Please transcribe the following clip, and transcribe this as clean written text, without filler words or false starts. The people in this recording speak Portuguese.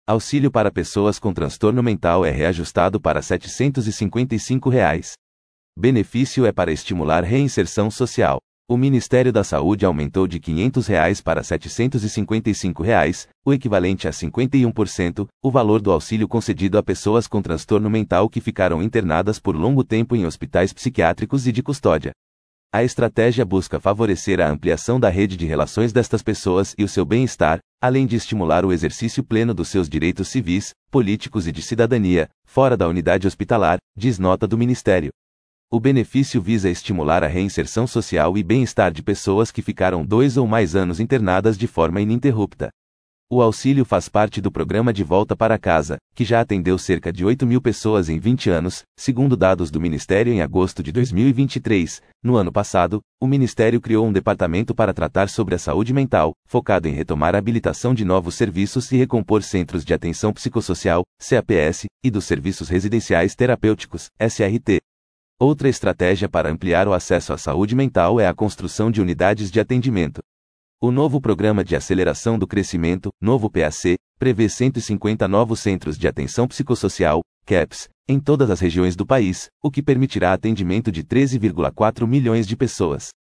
Auxílio para pessoas com transtorno mental é reajustado para R$ 755. Benefício é para estimular reinserção social. O Ministério da Saúde aumentou de R$ 500 para R$ 755, o equivalente a 51%, o valor do auxílio concedido a pessoas com transtorno mental que ficaram internadas por longo tempo em hospitais psiquiátricos e de custódia. A estratégia busca favorecer a ampliação da rede de relações destas pessoas e o seu bem-estar, além de estimular o exercício pleno dos seus direitos civis, políticos e de cidadania, fora da unidade hospitalar, diz nota do Ministério. O benefício visa estimular a reinserção social e bem-estar de pessoas que ficaram 2 ou mais anos internadas de forma ininterrupta. O auxílio faz parte do programa De Volta para Casa, que já atendeu cerca de 8.000 pessoas em 20 anos, segundo dados do Ministério em agosto de 2023. No ano passado, o Ministério criou um departamento para tratar sobre a saúde mental, focado em retomar a habilitação de novos serviços e recompor centros de atenção psicossocial, CAPS, e dos serviços residenciais terapêuticos, SRT. Outra estratégia para ampliar o acesso à saúde mental é a construção de unidades de atendimento. O novo Programa de Aceleração do Crescimento, novo PAC, prevê 150 novos centros de atenção psicossocial, CAPS, em todas as regiões do país, o que permitirá atendimento de 13,4 milhões de pessoas.